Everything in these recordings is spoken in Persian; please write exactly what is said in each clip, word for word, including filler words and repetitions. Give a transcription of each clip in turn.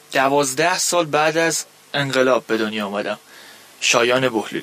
دوازده سال بعد از انقلاب به دنیا آمدم. شایان بهلولی.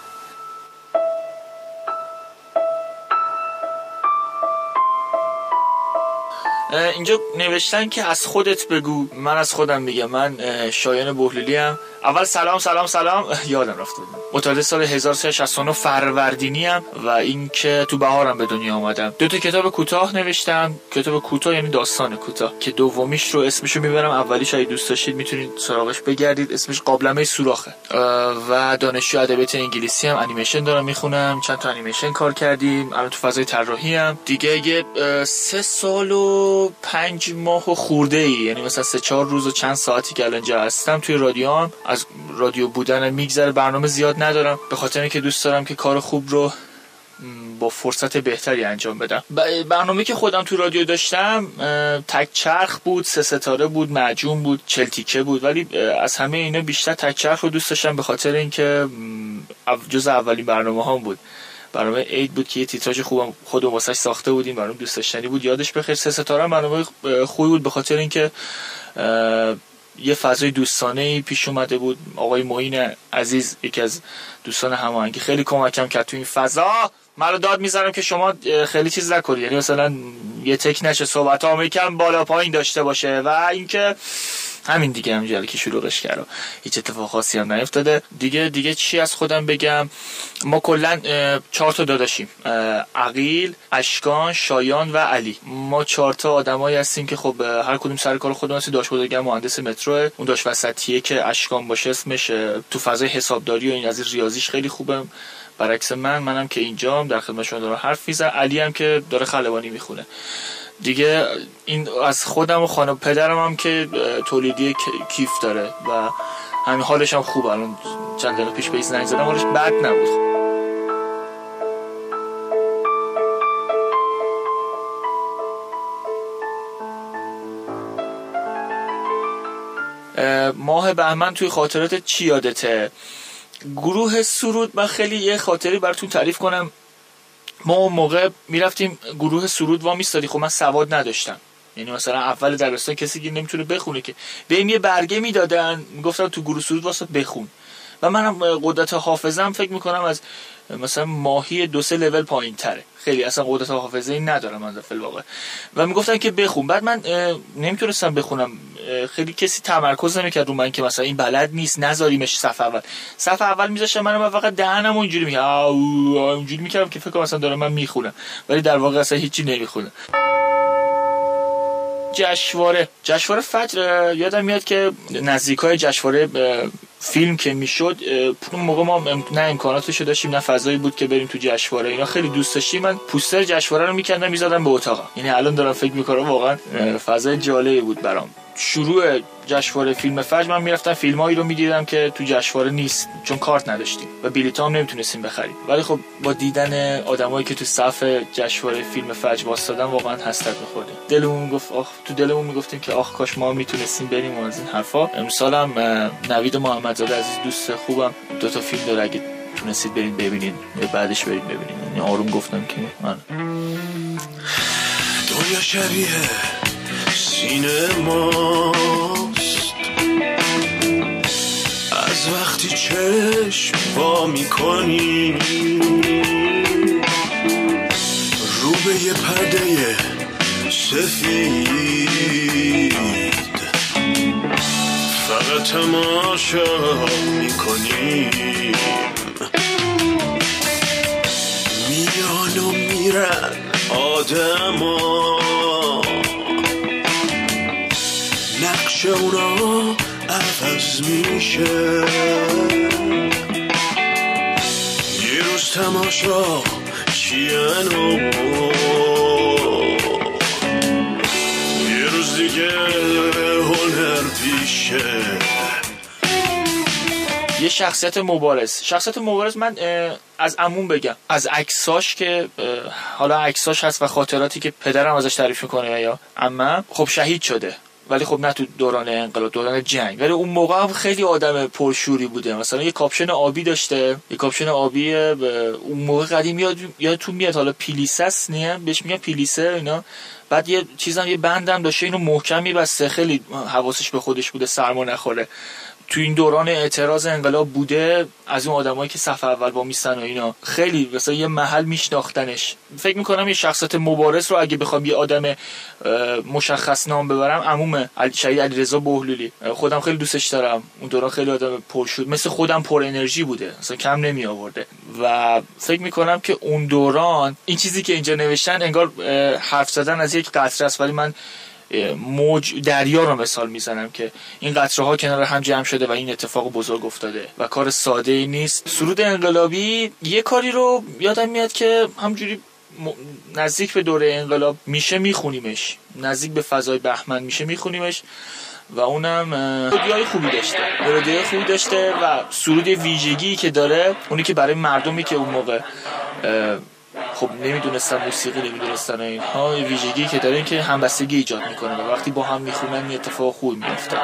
اینجا نوشتن که از خودت بگو. من از خودم میگم. من شایان بهلولی ام. اول سلام سلام سلام یادم رفت متولد سال هزار و سیصد و شصت و نه فروردینی ام و این که تو بهارم به دنیا آمدم. دو تا کتاب کوتاه نوشتم. کتاب کوتاه یعنی داستان کوتاه که دومیش رو اسمشو میبرم، اولیش اگه دوست داشتید میتونید سراغش بگردید. اسمش قابلمه سوراخه و دانشجو ادبیات انگلیسی ام. انیمیشن دارم میخونم. چند تا انیمیشن کار کردیم. الان تو فضای طراحی ام. دیگه یه سه سال و پنج ماه و خورده ای، یعنی مثلا سه چهار روز و چند ساعتی که الان هستم توی رادیو هم. از رادیو بودن میگذره. برنامه زیاد ندارم به خاطر اینکه دوست دارم که کار خوب رو با فرصت بهتری انجام بدم. برنامه‌ای که خودم تو رادیو داشتم تک چرخ بود، سه ستاره بود، معجون بود، چل تیکه بود، ولی از همه اینا بیشتر تک چرخ رو دوست داشتم به خاطر اینکه جز اولین برنامه‌هام بود. برنامه عید بود که یه تیتراژ خوبم خودم واسش ساخته بودیم. برنامه دوست داشتنی بود. یادش بخیر. سه ستاره برنامه خوبی بود به خاطر اینکه یه فضای دوستانه‌ای پیش اومده بود. آقای معین عزیز یکی از دوستان هماهنگی خیلی کمکم کرد تو این فضا. من داد میذارم که شما خیلی چیز نکنید، یعنی مثلا یه تک نشه، صحبت‌ها یکم بالا پایین داشته باشه و اینکه همین دیگه. همینجوری که شروعش کردم هیچ اتفاق خاصی هم نیفتاده. دیگه دیگه چی از خودم بگم؟ ما کلا چهار تا داداشیم، عقیل، اشکان، شایان و علی. ما چهار تا آدمایی هستیم که خب هر کدوم سر کار خودمون هستیم. داش بزرگم مهندس مترو، اون داش وسطیه که اشکان باشه اسمش تو فضای حسابداری و این از ریاضیش خیلی خوبه، برعکس من. منم که اینجام در خدمت شما دارم حرف میزنم. علی هم که داره خلبانی میخونه. دیگه این از خودم و خانم پدرم هم که تولیدی کیف داره و همین حالش هم خوبه. الان چند دقیقه پیش بهش زنگ زدم، حالش بد نبود. ماه بهمن توی خاطرات چی یادته؟ گروه سرود. من خیلی یه خاطری براتون تعریف کنم. ما اون موقع میرفتیم گروه سرود وا میستادی. خب من سواد نداشتم، یعنی مثلا اول دبستان کسی که نمیتونه بخونه که بهم یه برگه میدادن میگفتن تو گروه سرود واسه بخون و منم قدرت حافظه‌ام فکر میکنم از مثلا ماهی دو سه لول پایین تره. خیلی اصلا قدرت حافظه‌ای ندارم من در واقع و میگفتن که بخون. بعد من نمیتونستم بخونم. خیلی کسی تمرکز نمیکرد رو من که مثلا این بلد نیست نذاریمش صف اول. صف اول میذاشتم منم فقط دهنم اونجوری میگم اونجوری میکردم که فکر کنم مثلا دارم من میخونم، ولی در واقع اصلا هیچی نمیخونم. جشنواره جشنواره فجر یادم میاد که نزدیکای جشنواره فیلم که میشد اون موقع ما نه امکاناتشو داشتیم نه فضایی بود که بریم تو جشنواره. اینا خیلی دوست داشتیم. من پوستر جشنواره رو میکردم میذادم به اتاقم. یعنی الان دارم فکر میکنم واقعا فضای جالبی بود برام. شروع جشنواره فیلم فجر من میرفتم فیلمایی رو میدیدم که تو جشنواره نیست چون کارت نداشتیم و بلیط هم نمیتونستیم بخریم، ولی خب با دیدن آدمایی که تو صف جشنواره فیلم فجر واسطادن واقعا حسرت می‌خوردیم. دلمون گفت آخ، تو دلمون میگفتیم که آخ کاش ما میتونستیم بریم و از این حرفا. امسال هم نوید محمدزاده عزیز دوست خوبم دو تا فیلم داره، اگه تونستید برید ببینید یا بعدش برید ببینید. یعنی آروم گفتم که من دنیا شبیه سینه ماست از وقتی چشم وا میکنی رو به یه پرده سفید فقط تماشا میکنیم میان و میرن آدم ها نقش اونا عوض میشه یه روز تماشا چین و یه روز دیگه هنر پیشه. یه شخصیت مبارز شخصیت مبارز من از عموم بگم، از عکساش که حالا عکساش هست و خاطراتی که پدرم ازش تعریف میکنه یا عمم، خب شهید شده ولی خب نه تو دوران انقلاب، دوران جنگ، ولی اون موقع هم خیلی آدم پرشوری بوده. مثلا یه کاپشن آبی داشته، یه کاپشن آبی اون موقع قدیم یاد یادتون میاد، حالا پیلیسه است نه بهش میگن پیلیسه اینا، بعد یه چیزام یه بندم داشته اینو محکم می‌بسته، خیلی حواسش به خودش بوده سرما نخوره. تو این دوران اعتراض انقلاب بوده، از اون آدمایی که صف اول با میستن و اینا، خیلی مثلا یه محل میشناختنش. فکر میکنم یه شخصیت مبارز رو اگه بخوام یه آدم مشخص نام ببرم، عموم شهید علیرضا بهلولی. خودم خیلی دوستش دارم. اون دوران خیلی آدم پرشور، مثل خودم پر انرژی بوده، مثلا کم نمی آورده. و فکر میکنم که اون دوران این چیزی که اینجا نوشتن انگار حرف زدن از یک قطره است، ولی من موج دریا رو مثال میزنم که این قطره ها کنار هم جمع شده و این اتفاق بزرگ افتاده و کار ساده ای نیست. سرود انقلابی یه کاری رو یادم میاد که همجوری نزدیک به دوره انقلاب میشه میخونیمش، نزدیک به فضای بهمن میشه میخونیمش و اونم ملودیای خوبی داشته ملودیای خوبی داشته و سرود ویژگی که داره، اونی که برای مردمی که اون موقع خب نمیدونستن موسیقی، نمیدونستن اینها، ویژگی که داره این که همبستگی ایجاد میکنه و وقتی با هم میخونن یه اتفاق خوب میفته.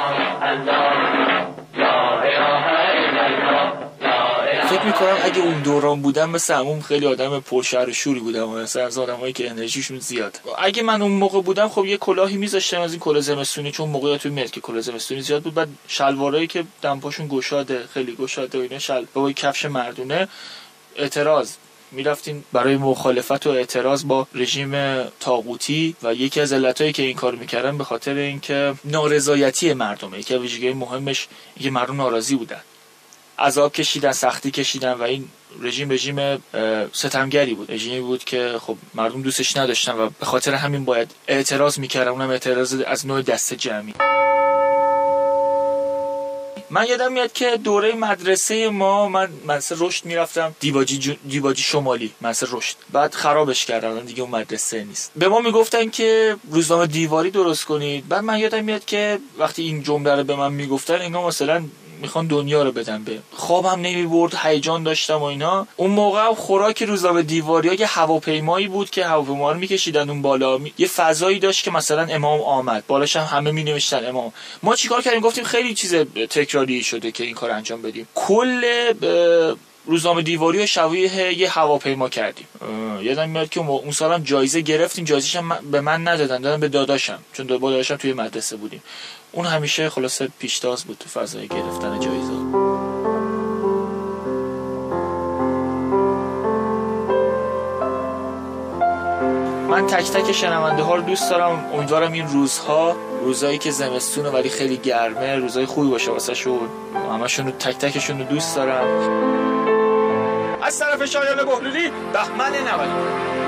فکر میکنم اگه اون دوران بودم مثل عموم خیلی آدم پرشر و شوری بودم، مثلا از آدمایی که انرژیشون زیاد. اگه من اون موقع بودم خب یه کلاهی میذاشتم از این کلاه زمستونی، چون موقعیتون میاد که کلاه زمستونی زیاد بود، بعد شلوارایی که دمپاشون گشاده، خیلی گشاده و اینا، شل با کفش مردونه. اعتراض میرفتین برای مخالفت و اعتراض با رژیم طاغوتی و یکی از علتایی که این کار میکردن به خاطر اینکه نارضایتی مردمه، یکی از ویژگی مهمش اینکه مردم ناراضی بودن، عذاب کشیدن، سختی کشیدن و این رژیم رژیم ستمگری بود، رژیمی بود که خب مردم دوستش نداشتن و به خاطر همین باید اعتراض میکردن، اونم اعتراض از نوع دست جمعی. من یادم میاد که دوره مدرسه ما، من مدرسه رشد میرفتم، دیباجی جو... دیباجی شمالی، مدرسه رشد، بعد خرابش کردن دیگه، اون مدرسه نیست. به ما میگفتن که روزنامه دیواری درست کنید. بعد من یادم میاد که وقتی این جمله رو به من میگفتن انگار مثلا میخوان دنیا رو بدن به خوابم نمیبرد، هیجان داشتم و اینا. اون موقع خوراک روزنامه دیواری‌ها یه هواپیمایی بود که هواپیما رو میکشیدن اون بالا، می... یه فضایی داشت که مثلا امام آمد، بالاش هم همه مینوشتن امام. ما چیکار کردیم؟ گفتیم خیلی چیز تکراری شده که این کار انجام بدیم، کل ب... روزنامه دیواری و شبیه یه هواپیما کردیم. یادم میاد که اون سالم جایزه گرفتیم، جایزه‌ش هم به من ندادن، دادن به داداشم، چون داداشم توی مدرسه بودیم. اون همیشه خلاصه پیشتاز بود تو فضای گرفتن جایزه. من تک تک شنونده ها رو دوست دارم. امیدوارم این روزها، روزایی که زمستونه ولی خیلی گرمه، روزای خوبی باشه واسه شون. همشون رو تک تکشون رو دوست دارم. از طرف شایان بهلولی، بهمن نود.